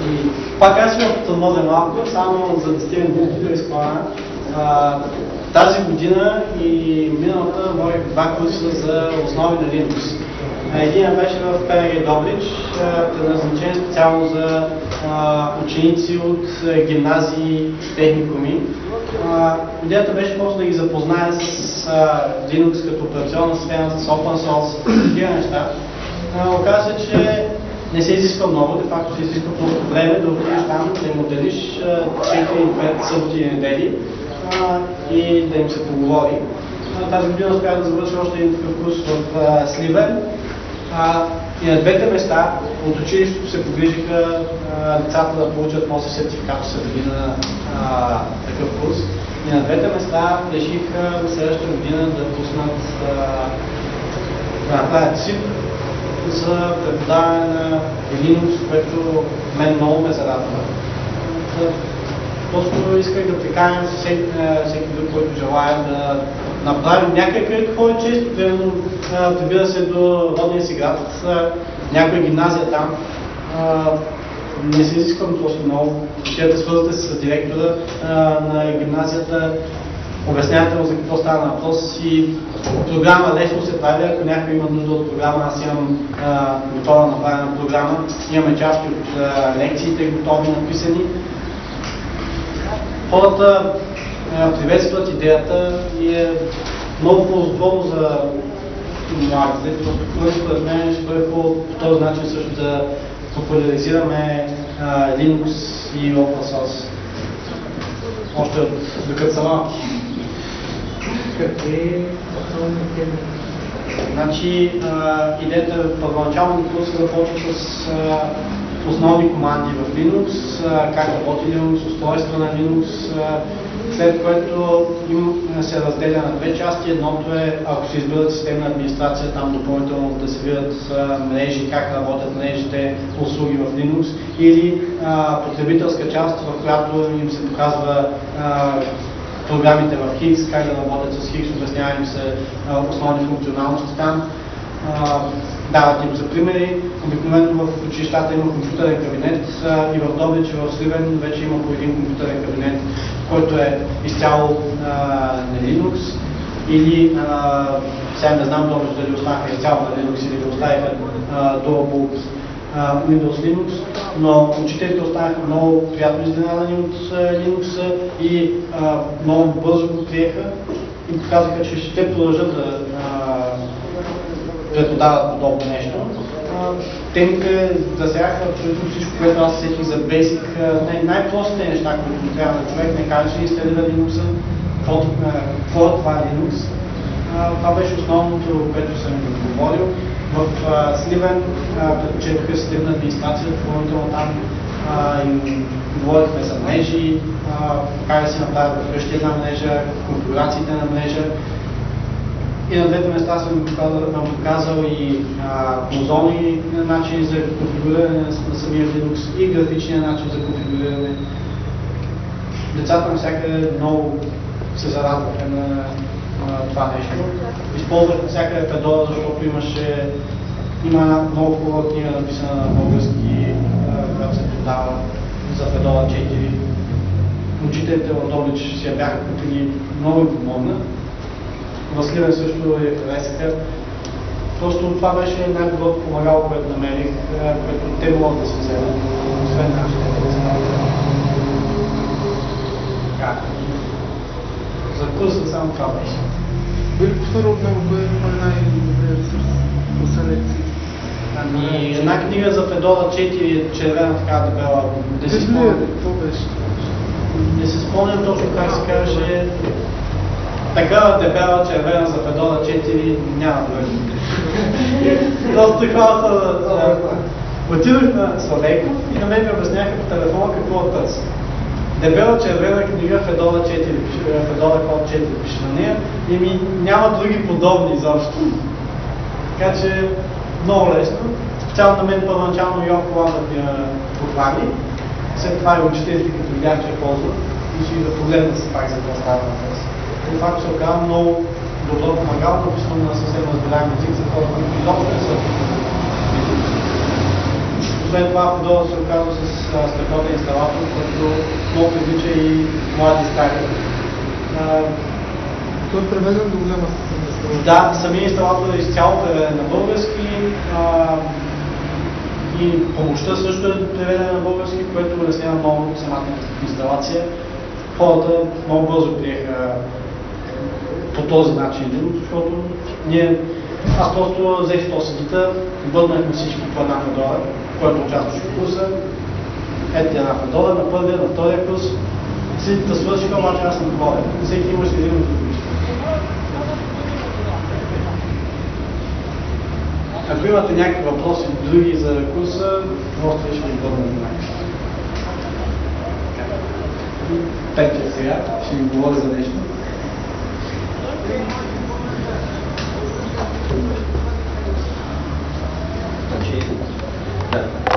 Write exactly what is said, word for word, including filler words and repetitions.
И пак аз имам подмозен малко, само за да стигнем до изклана. Тази година и миналата водих два курса за основи на Linux. Един беше в ПНГ Добрич, предназначен специално за ученици от гимназии и техникуми. Идеята беше просто да ги запозная с Linux като операционна система, с open source, такива неща. Оказва се, че не се изисква много, де факто се изисква просто време да отидеш там, да им отделиш четири-пет съботи недели и да им се поговори. Тази година успях да завърша още един такъв курс в Сливен. И на двете места от училището се погрижиха децата да получат после сертификат сърди на такъв курс. И на двете места решиха следващата година да пуснат да направят СИП за преподаване на Linux, което мен много ме зарадва. Просто исках да приканя всеки, всеки друг, който желая да направим някакъв където ходи често, примерно прибира се до родния си град, някоя гимназия там. Не се изисквам просто много. Ще да свързвате с директора на гимназията, обяснявате му за какво става на въпрос и програма лесно се прави, ако някой има нужда от програма, аз имам а, готова направена програма, имаме части от а, лекциите готови, написани. Хората а, приветстват идеята и е много ползотворно за младите, просто според мен ще бъде по този начин също да популяризираме а, Linux и Open Source. Още от докато са малки. Какви основни теми? Значи, а, идеята първоначално курса започва с а, основни команди в Linux, а, как работи Linux, устройства на Linux, а, след което им се разделя на две части. Едното е, ако се избират системна администрация, там допълнително да се видят а, мрежи, как работят мрежите, услуги в Linux, или а, потребителска част, в която им се показва а, програмите в Хикс, как да работят с Хикс, обяснява им се а, основни функционалности там. А, дават им за примери. Обикновено в училищата има компютърен кабинет а, и в Добрич и в Сливен вече има по един компютърен кабинет, който е изцяло а, на Linux. Или, а, сега не знам Добрич дали останаха изцяло на Linux или да оставиха долу от Windows Linux, но учителите останаха много приятно изненадани от Linux и а, много бързо го приеха и показаха, че ще продължат да преподават подобно нещо. Темите засягаха абсолютно всичко, което аз сетих за Basic, най- най-простите неща, които трябва да човек не каже, че инсталира Linux, какво е това Linux. Това беше основното, което съм говорил. В Сливен предпочетоха системна администрация, допълнително там им говорихме за мрежи, как да си направят вкъщи една мрежа, конфигурациите на мрежа. И на двете места съм показал, показал и мозолни начини за конфигуриране на самия Linux и графичния начин за конфигуриране. Децата навсякъде много се зарадваха на, на това нещо. Използвах навсякъде Федора, защото имаше има една много хубава книга, написана на български, която се продава за Федора четири. Учителите в Добрич си я бяха купили, много им помогна. В Сливен също я харесаха. Просто това беше най-доброто помагало, което намерих, което те могат да се вземат, освен нашите деца. Така. За курса само това беше. Били повторя отново, кое е най-добре ресурс по селекции? Ами, една книга за Федора четири, червена така дебела. Не си спомням. Какво беше? Не се спомням точно как се казваше. Такава дебела червена за Федора четири няма да бъде. Просто хората отидох на Славейков и на мен ми обясняха по телефона какво да търся. Дебела червена книга Федора четири, Федора код четири пише на нея и ми няма други подобни изобщо. Така че много лесно. Специално на мен първоначално Йорко Ламбът ми я похвали. След това и учителите, като видях, че ползват, реших да погледна се пак за това става въпрос. И това се оказа много добро помагало, написано на съвсем разбираем език за хора, които изобщо не са. освен това подола се оказва с страхотен инсталатор, който много привлича и млади стари. Той е преведен до голяма степен. Да, самият инсталатор е изцяло преведен на български а, и помощта също е преведена на български, което улеснява много самата инсталация. Хората много бързо приеха по този начин, защото ние, аз просто взех сто седита, бъднахме всички по една федора, който участваше в курса. Ето една федора на първия, на втория курс. Седите свършиха, обаче аз съм доволен. Всеки имаше един от други. Ако имате някакви въпроси други за курса, просто ще ви бъдем внимание. Петя сега ще ви говори за нещо. Значи, да.